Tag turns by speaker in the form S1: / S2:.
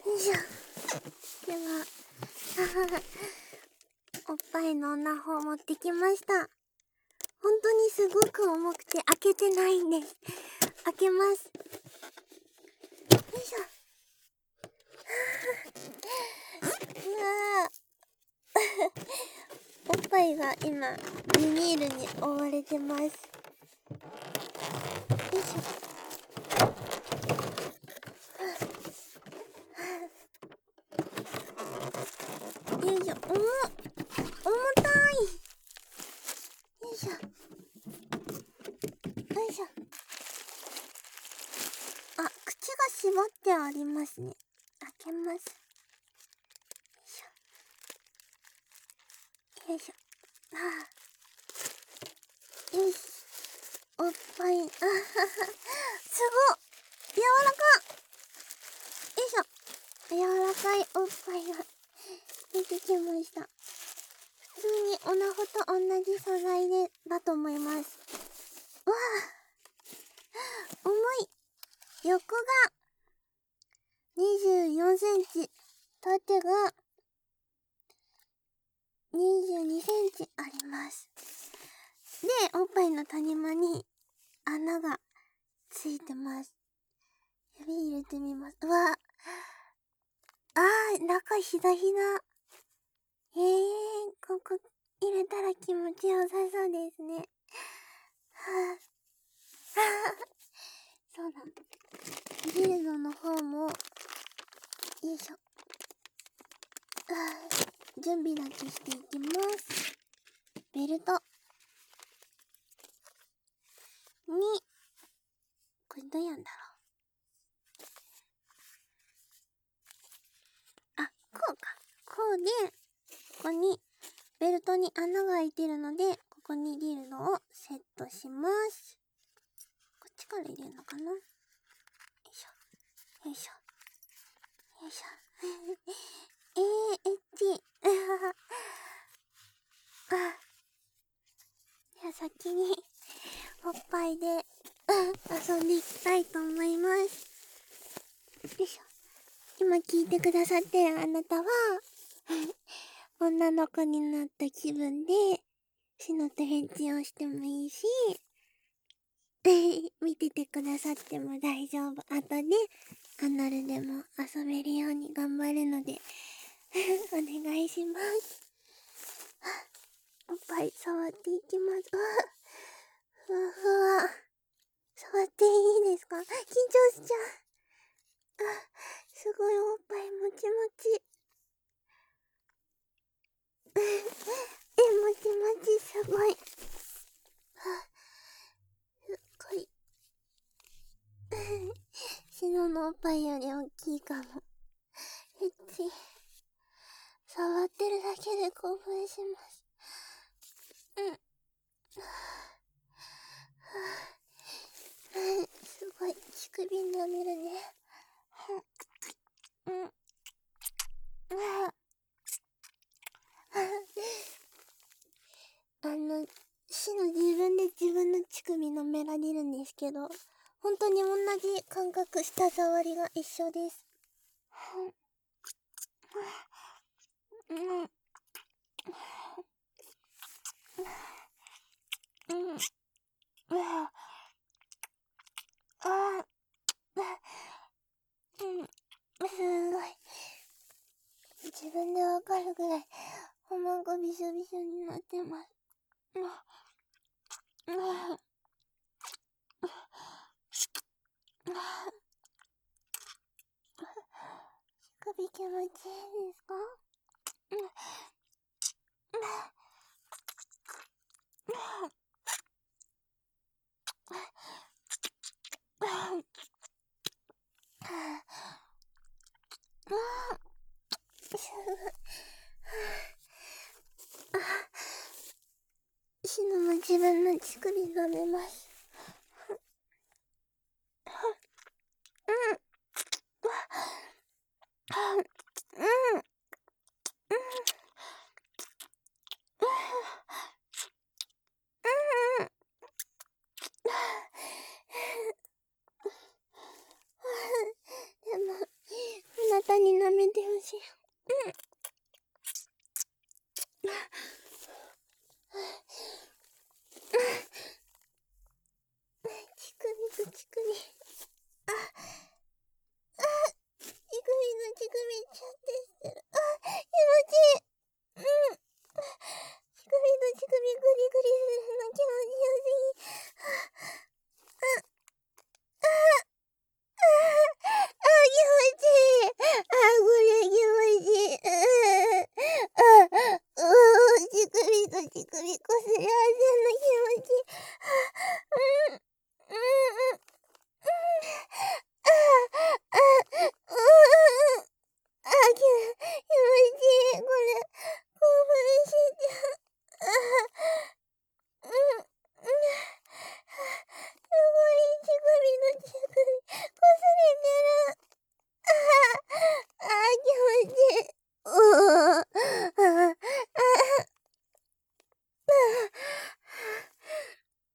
S1: いしょ。ではおっぱいのオナホを持ってきました。本当にすごく重くて開けてないんです。開けます。よいしょ。うわおっぱいが今ビニールに覆われてます。よいしょ。よいしょ。重たい。よいしょ。よいしょ。あ、口が縛ってありますね。開けます。よいしょ。はあ、よし。おっぱい、すごっ、柔らか。よいしょ。柔らかいおっぱいが出てきました。普通にオナホと同じ素材だと思います。わあ、重い。横が24センチ、縦が22センチあります。で、おっぱいの谷間に穴がついてます。指入れてみます。うわ、中ひだひだ。ここ入れたら気持ちよさそうですね。はぁ、そうだ。ディルドの方も、よいしょ。準備だけしていきます。ベルト。に、これどうやんだろう。こうか。こうで、ここに、ベルトに穴が開いてるので、ここにディルドをセットします。こっちから入れるのかな。よいしょ。よいしょ。よいしょ。エッチ。じゃあ先に、おっぱいで、遊んでいきたいと思います。よいしょ。今聞いてくださってるあなたは、女の子になった気分で、しのと返事をしてもいいし、見ててくださっても大丈夫。後で、アナルでも遊べるように頑張るので、お願いします。おっぱい触っていきます。ふわふわ。触っていいですか？緊張しちゃう。すごいおっぱいもちもち。もちもちすごい。すっごい。シノのおっぱいより大きいかも。エッチ。触ってるだけで興奮します。すごい。乳首舐めるね。シノ自分で自分の乳首舐められるんですけど、本当に同じ感覚、舌触りが一緒です。すごい。自分でわかるぐらい、おまんこびしょびしょになってます。乳首気持ちいいですか？シノも自分の乳首舐めます。 しよう。